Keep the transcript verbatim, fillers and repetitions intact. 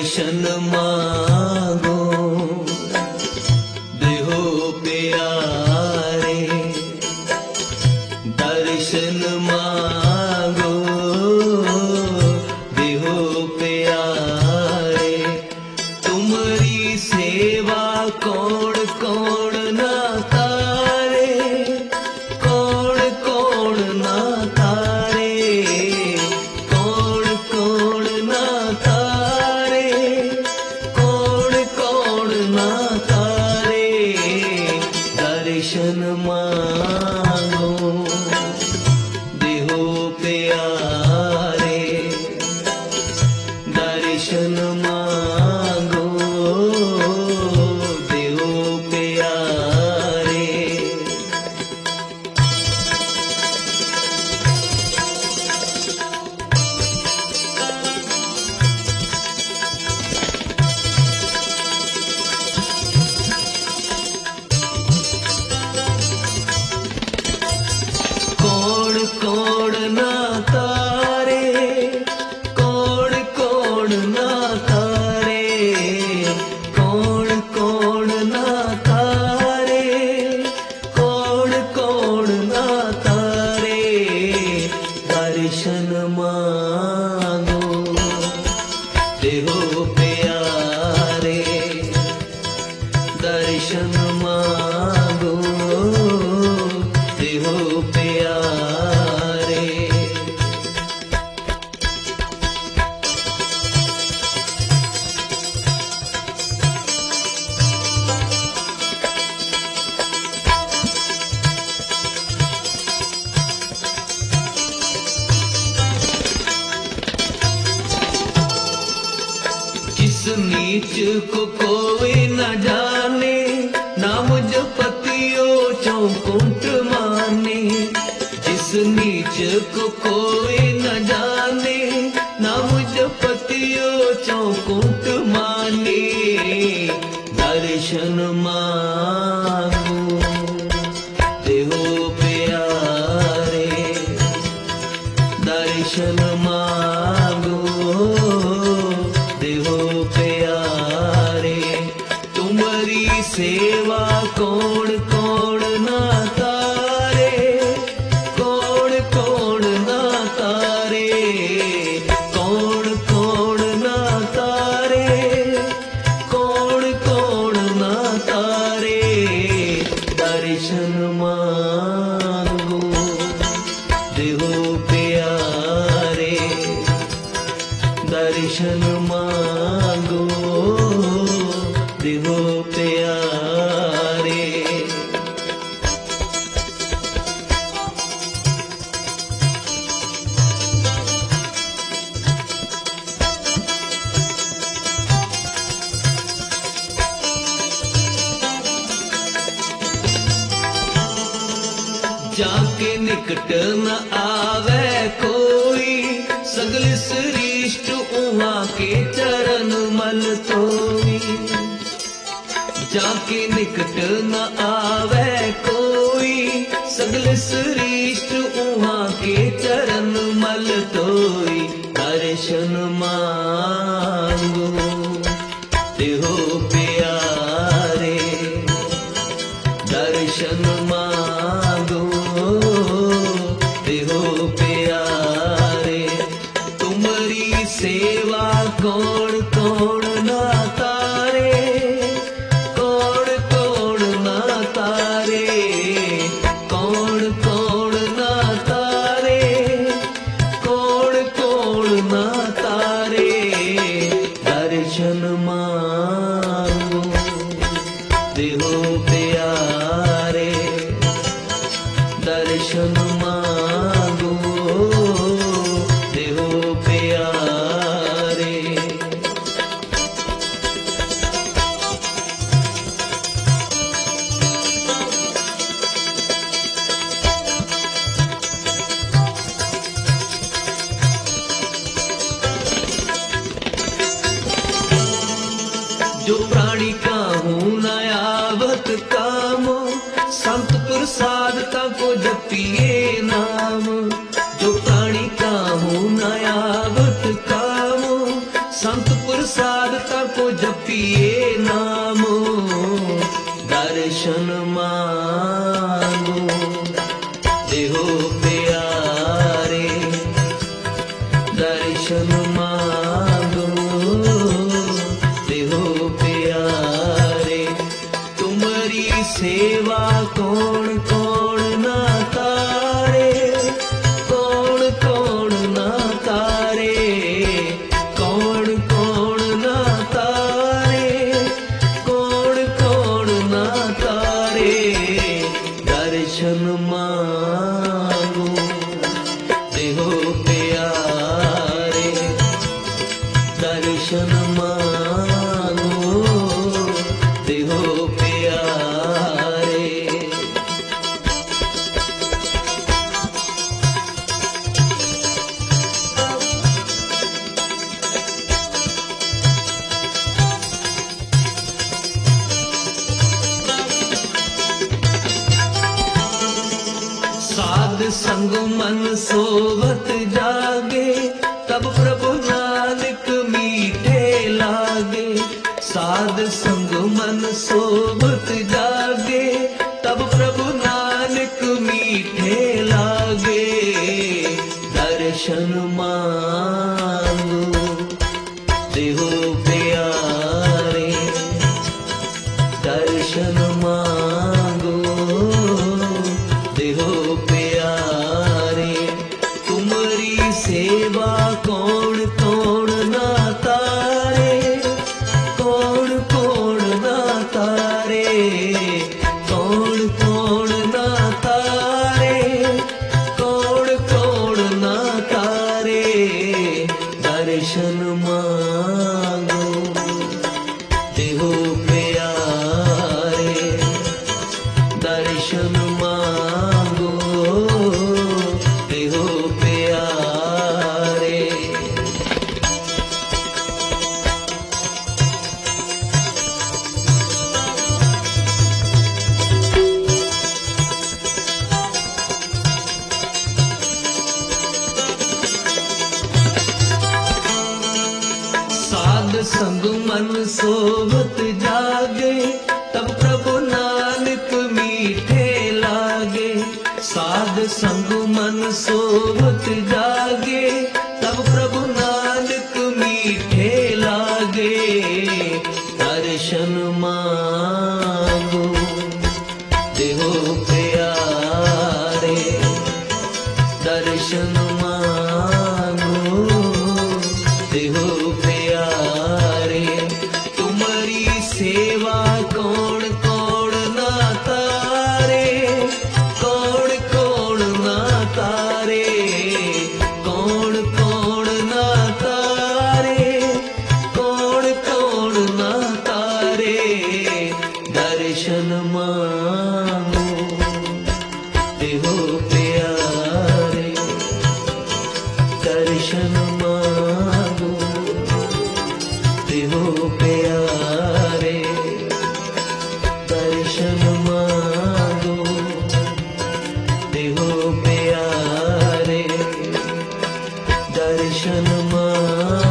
दर्शन मांगो देहो प्यारे, दर्शन मांगो देहो प्यारे। तुम्हारी सेवा कौन कौन ना तारे, कौन कौन ना तारे, कौन कौन ना तारे, कौन कौन ना तारे। दर्शन मांगो देहो प्यारे, दर्शन मांगो देहो प्यारे। कौन कौन ना तारे, कौन कौन ना तारे, कौन कौन ना तारे, कौन कौन ना तारे। दर्शन मांगो देहो प्यारे, दर्शन मांगो देहो प्यारे। जिस नीच को कोई न जाने, नाम जपतियो चौकुंठ माने। जिस नीच को कोई न जाने, नाम जपतियो चौकुंठ माने। दर्शन मांगो देहो प्यारे, दर्शन मांगो देहो प्यारे। तुम्हारी सेवा कौन कौन ना तारे, कौन कौन ना तारे, कौन कौन ना तारे, कौन कौन ना तारे। दर्शन मांगो देहो प्यारे, दर्शन मांगो देहो प्यारे। जाके निकट न आवे कोई, सगल श्रेष्ठ उहाँ के चरण मल तोई। जाके निकट न आवे कोई, सगल श्रेष्ठ उहाँ के चरण मल तोई। दर्शन मांगो देहो प्यारे, दर्शन मांगो देहो प्यारे। तुम्हारी सेवा कौन कौन ना तारे, कौन कौन ना तारे, कौन कौन ना तारे, कौन कौन ना तारे। दर्शन मांगो देहो प्यारे, दर्शन मांगो देहो प्यारे। जो प्राणी काहू न आवत काम, संत प्रसाद को जपिए नाम। जो प्राणी काहू न आवत काम, संत प्रसाद दर्शन मांगो देहो प्यारे। तुम्हारी सेवा कौन कौन ना तारे, कौन कौन ना तारे, कौन कौन ना तारे, कौन कौन ना तारे। दर्शन मांगो देहो प्यारे, दर्शन मांगो देहो प्यारे। साध संग मन सोवत जागे, तब प्रभु नानक मीठे लागे। साध संग मन सोवत जागे, तब प्रभु नानक मीठे लागे। दर्शन मांगो देहो प्यारे, दर्शन मांगो देहो प्यारे। तुम्हारी सेवा कौन कौन ना तारे, कौन कौन ना तारे, कौन कौन ना तारे, कौन कौन ना तारे। दर्शन मांगो देहो प्यारे, दर्शन मांगो देहो प्यारे। साध संग मन सोवत जागे, तब प्रभु नानक मीठे लागे। साध संग मन सोवत जागे, तब प्रभु नानक मीठे लागे। दर्शन मांगो देहो प्यारे, दर्शन मांगो देहो प्यारे। तुम्हारी सेवा कौन कौन ना तारे, कौन कौन ना तारे, कौन कौन ना तारे, कौन कौन ना तारे। दर्शन मांगो देहो प्यारे, दर्शन मांगो देहो प्यारे, दर्शन मांगो देहो प्यारे, दर्शन मांगो।